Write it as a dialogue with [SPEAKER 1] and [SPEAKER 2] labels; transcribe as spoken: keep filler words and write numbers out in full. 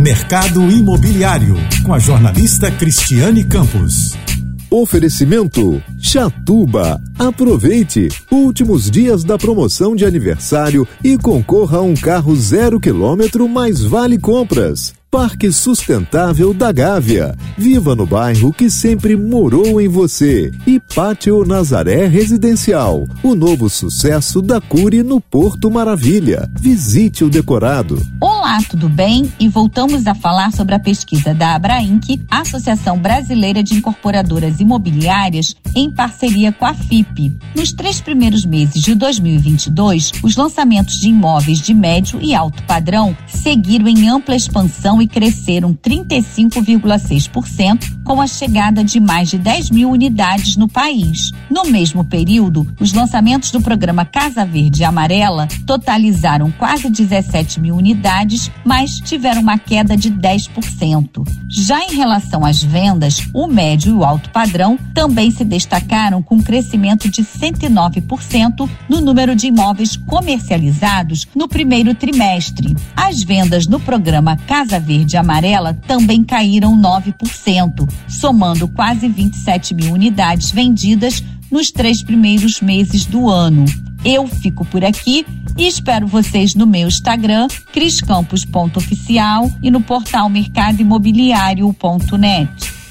[SPEAKER 1] Mercado Imobiliário, com a jornalista Cristiane Campos.
[SPEAKER 2] Oferecimento Chatuba. Aproveite últimos dias da promoção de aniversário e concorra a um carro zero quilômetro mais vale compras. Parque Sustentável da Gávea. Viva no bairro que sempre morou em você. E Pátio Nazaré Residencial. O novo sucesso da Cury no Porto Maravilha. Visite o decorado.
[SPEAKER 3] Olá, tudo bem? E voltamos a falar sobre a pesquisa da Abrainc, Associação Brasileira de Incorporadoras Imobiliárias, em parceria com a F I P. Nos três primeiros meses de dois mil e vinte e dois, os lançamentos de imóveis de médio e alto padrão seguiram em ampla expansão e cresceram trinta e cinco vírgula seis por cento, com a chegada de mais de dez mil unidades no país. No mesmo período, os lançamentos do programa Casa Verde e Amarela totalizaram quase dezessete mil unidades, mas tiveram uma queda de dez por cento. Já em relação às vendas, o médio e o alto padrão também se destacaram com um crescimento de cento e nove por cento no número de imóveis comercializados no primeiro trimestre. As vendas no programa Casa Verde e Amarela também caíram nove por cento, somando quase vinte e sete mil unidades vendidas nos três primeiros meses do ano. Eu fico por aqui e espero vocês no meu Instagram, cris campos ponto oficial, e no portal mercado imobiliário ponto net.